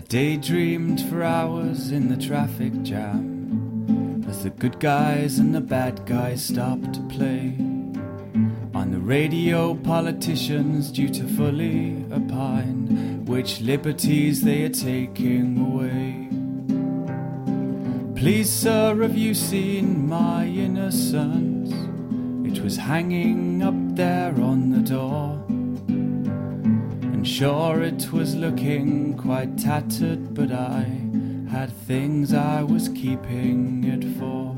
daydreamed for hours in the traffic jam as the good guys and the bad guys stopped to play. On the radio, politicians dutifully opine which liberties they are taking away. Please, sir, have you seen my innocence? It was hanging up there on the door, and sure it was looking quite tattered, but I had things I was keeping it for.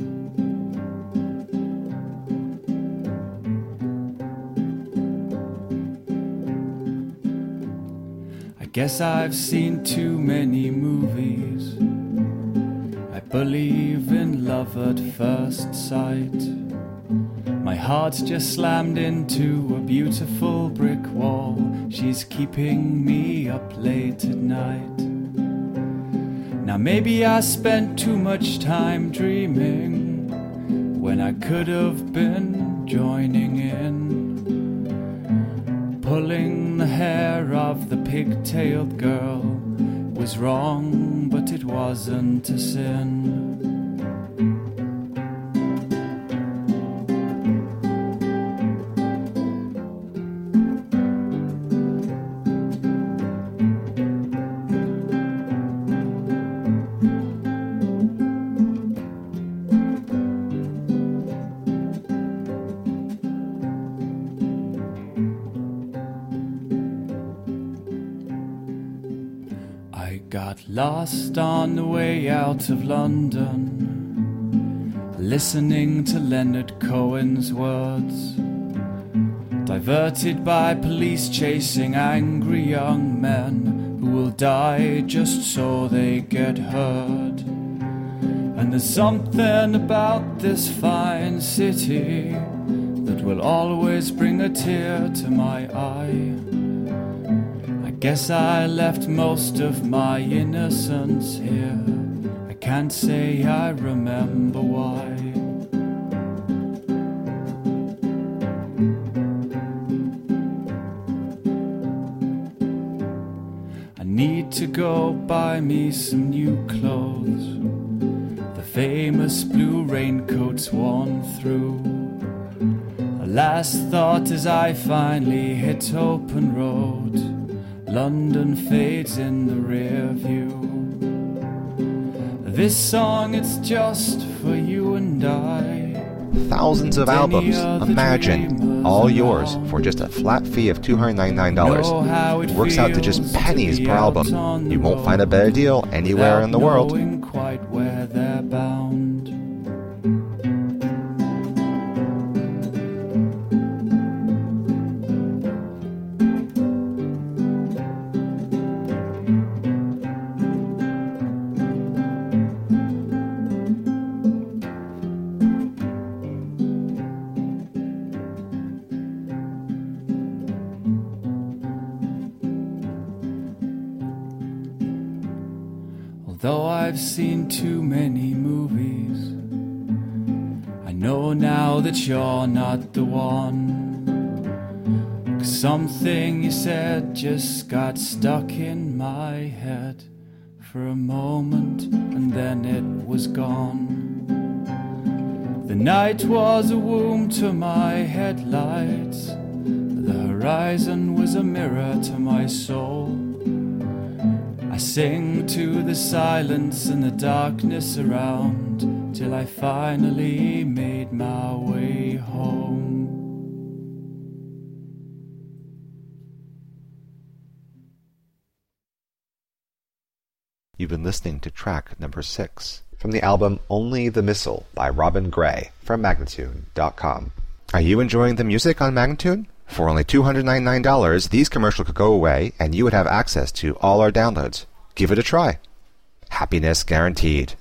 I guess I've seen too many movies. I believe in love at first sight. My heart just slammed into a beautiful brick wall. She's keeping me up late at night. Now maybe I spent too much time dreaming when I could have been joining in. Pulling the hair of the pigtailed girl was wrong, but it wasn't a sin. Lost on the way out of London, listening to Leonard Cohen's words, diverted by police chasing angry young men who will die just so they get heard. And there's something about this fine city that will always bring a tear to my eye. Guess I left most of my innocence here. I can't say I remember why. I need to go buy me some new clothes. The famous blue raincoat's worn through. A last thought as I finally hit open road. London fades in the rear view. This song, it's just for you and I. Thousands of albums, imagine, all yours for just a flat fee of $299. It works out to just pennies per album. You won't find a better deal anywhere in the world. Quite where they're bound. Though I've seen too many movies, I know now that you're not the one. 'Cause something you said just got stuck in my head for a moment, and then it was gone. The night was a womb to my headlights. The horizon was a mirror to my soul. I sing to the silence and the darkness around till I finally made my way home. You've been listening to track number 6 from the album Only the Missile by Robin Gray from Magnatune.com. Are you enjoying the music on Magnatune? For only $299, these commercials could go away and you would have access to all our downloads. Give it a try. Happiness guaranteed.